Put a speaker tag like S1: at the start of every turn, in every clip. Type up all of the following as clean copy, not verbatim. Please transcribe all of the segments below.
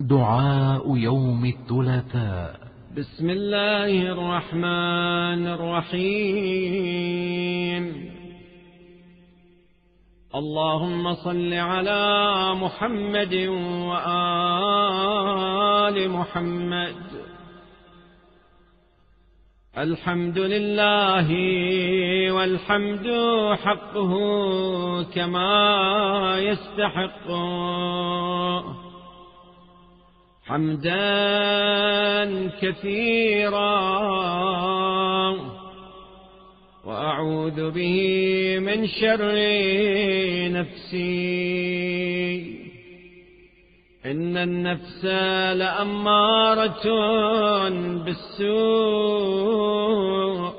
S1: دعاء يوم الثلاثاء.
S2: بسم الله الرحمن الرحيم. اللهم صل على محمد وآل محمد. الحمد لله والحمد حقه كما يستحق، حمدا كثيرا، وأعوذ به من شر نفسي، إن النفس لأمارة بالسوء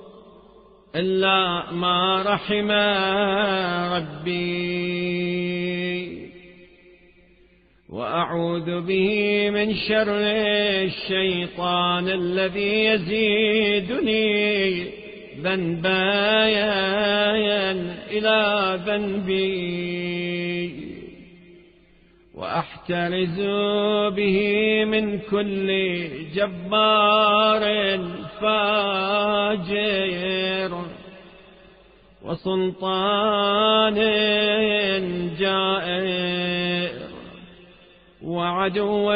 S2: إلا ما رحم ربي، وأعوذ به من شر الشيطان الذي يزيدني ذنبا إلى ذنبي، وأحترز به من كل جبار فاجر وسلطان جائر وعدو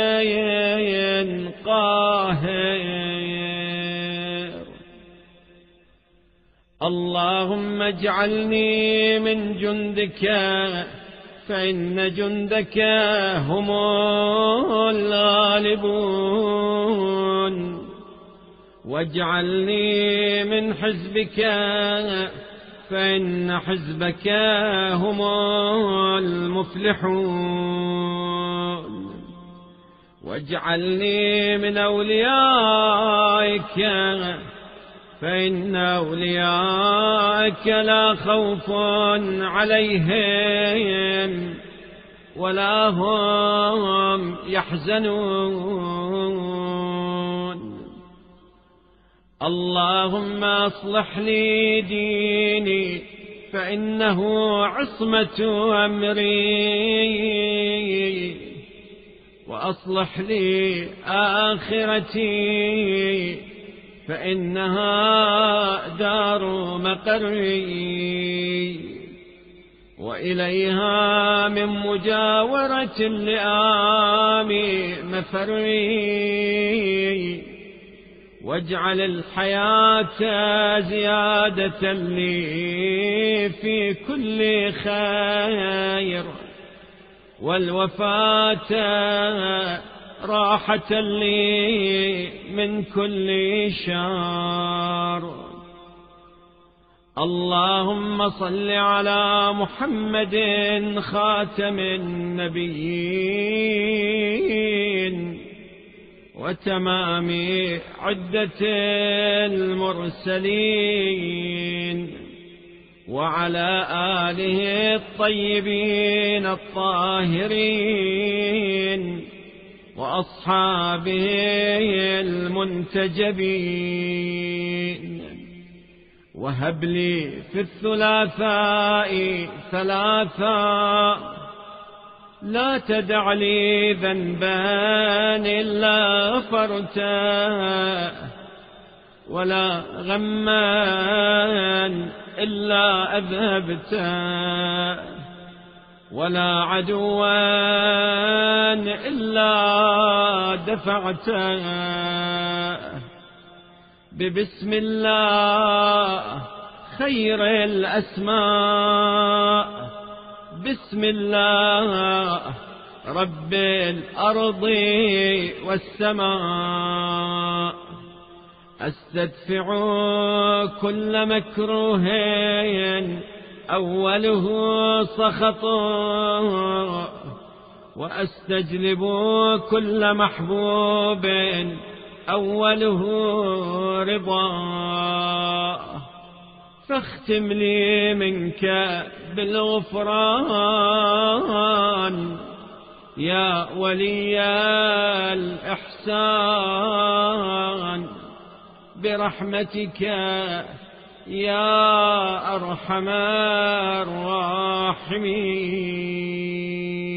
S2: قاهر. اللهم اجعلني من جندك، فإن جندك هم الغالبون، واجعلني من حزبك، فإن حزبك هم المفلحون، واجعلني من أوليائك، فإن أوليائك لا خوف عليهم ولا هم يحزنون. اللهم أصلح لي ديني، فإنه عصمة أمري، وأصلح لي آخرتي، فإنها دار مقري، وإليها من مجاورة اللئام مفري، واجعل الحياة زيادة لي في كل خير، والوفاة راحة لي من كل شر. اللهم صل على محمد خاتم النبيين وتمام عدة المرسلين، وعلى آله الطيبين الطاهرين، وأصحابه المنتجبين. وهب لي في الثلاثاء ثلاثا، لا تدع لي ذنبا إلا غفرته، ولا غما إلا أذهبته، ولا عدوا إلا دفعته. ببسم الله خير الأسماء، بسم الله رب الأرض والسماء، أستدفع كل مكروه أوله سخط، وأستجلب كل محبوب أوله رضا. فاختم لي منك بالغفران يا ولي الإحسان، برحمتك يا أرحم الراحمين.